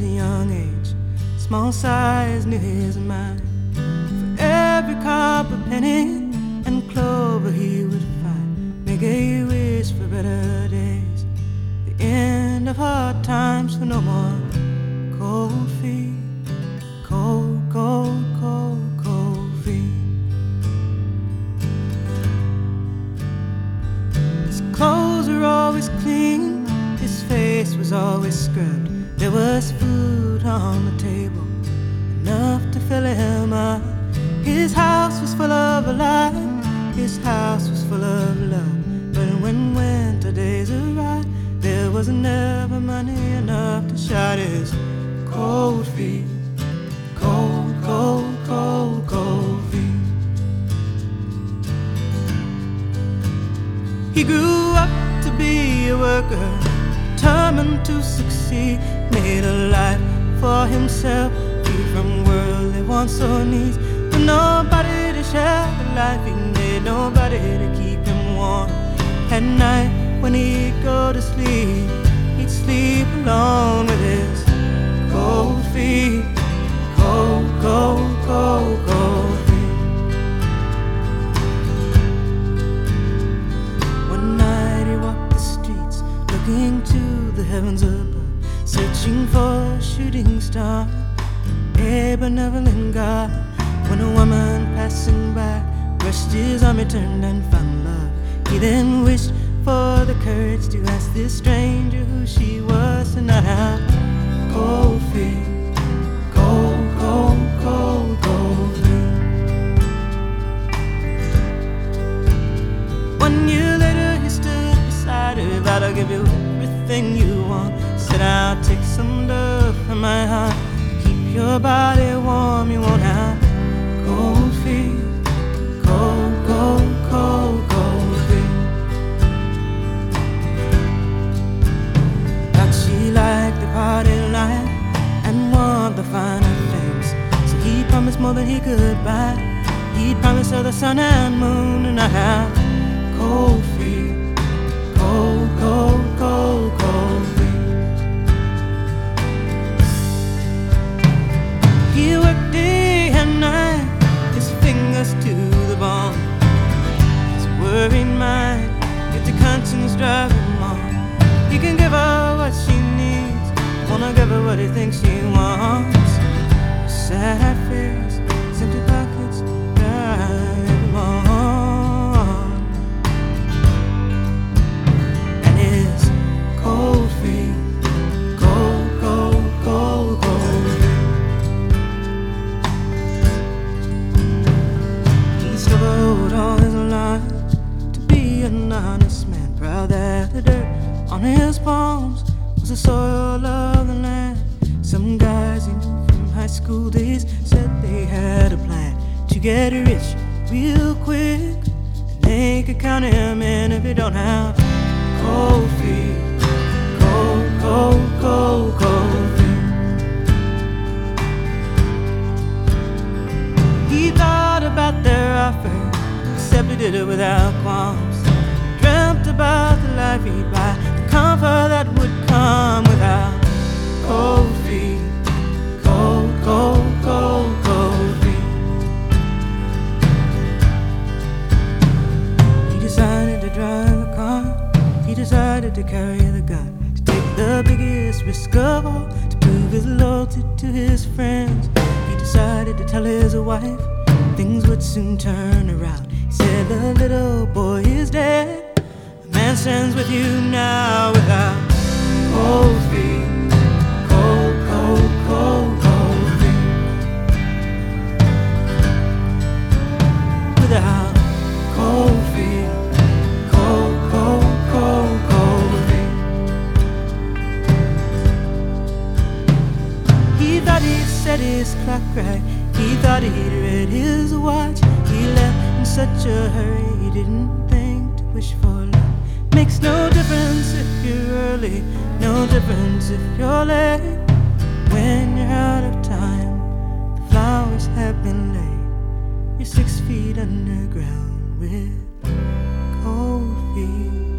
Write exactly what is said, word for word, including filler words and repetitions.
his young age, small size knew his mind. For every copper penny and clover he would find, make a wish for better days, the end of hard times, for no more cold feet, cold, cold, cold, cold feet. His clothes were always clean, his face was always scrubbed. There was food on the table, enough to fill him up. His house was full of light, his house was full of love. But when winter days arrived, there was never money enough to shut his cold feet, cold, cold, cold, cold feet. He grew up to be a worker, determined to succeed, made a life for himself, free from worldly wants or needs. With nobody to share the life he made, nobody to keep him warm. At night when he'd go to sleep, he'd sleep alone with his cold feet, cold, cold, cold, cold feet. One night he walked the streets, looking to the heavens above, searching for a shooting star, a benevolent God. When a woman passing by brushed his arm, he turned and found love. He then wished for the courage to ask this stranger who she was, and not have cold feet, cold, cold, cold, cold feet. One year later he stood beside her, vowed, I'll give you everything you want. Said, I'll take some love from my heart, keep your body warm, you won't have cold feet, cold, cold, cold, cold feet. But she liked the party life and wanted the finer things, so he promised more than he could buy. He'd promised her the sun and moon, and I'd have cold feet, cold, cold, cold, cold feet. He worked day and night, his fingers to the bone. His worried mind, yet the conscience drive him on. He can give her what she needs, wanna give her what he thinks she wants. Sad face, empty pockets, drive him on. And his cold feet, cold, cold, cold, cold feet. He struggled all his life to be an honest man, proud that the dirt on his palms was the soil of the land. Some guys he knew from high school days said they had a plan to get rich real quick, and they could count him in if he don't have cold feet, cold, cold, cold, cold feet. He thought about their offer, except he did it without qualms. Dreamt about the life he'd buy, the comfort that would come without cold feet, cold, cold, cold, cold feet. He decided to drive a car, he decided to carry the gun, to take the biggest risk of all, to prove his loyalty to his friends. He decided to tell his wife things would soon turn around. He said, the little boy is dead, a man stands with you now without cold feet, cold, cold, cold, cold feet. Without cold feet, cold, cold, cold, cold feet. He thought he'd set his clock right, he thought he'd read his watch. He left in such a hurry, he didn't think to wish for love. Makes no difference if you're early, no difference if you're late. When you're out of time, the flowers have been laid. You're six feet underground with cold feet.